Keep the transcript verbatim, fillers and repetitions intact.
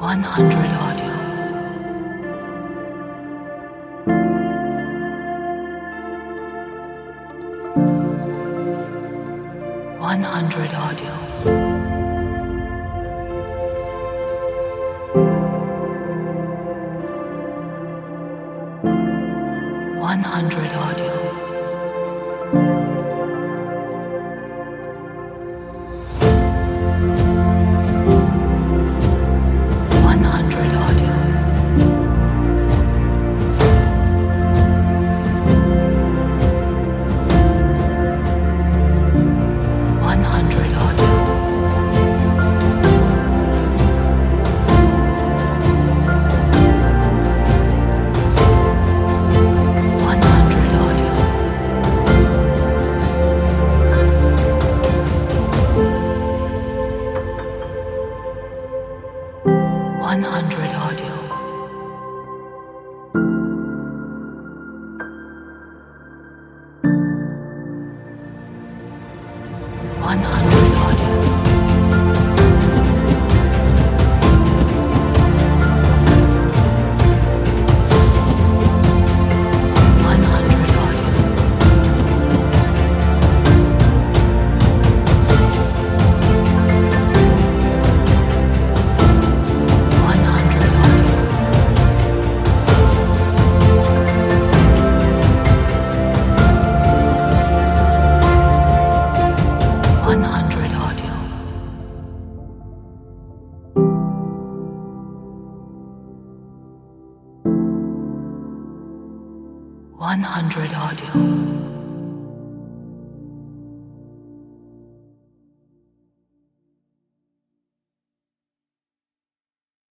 one hundred audio. one hundred audio. one hundred audio. one hundred audio. one hundred audio. one hundred audio. one hundred audio. one hundred audio. one hundred audio. one hundred audio. one hundred audio. one hundred audio.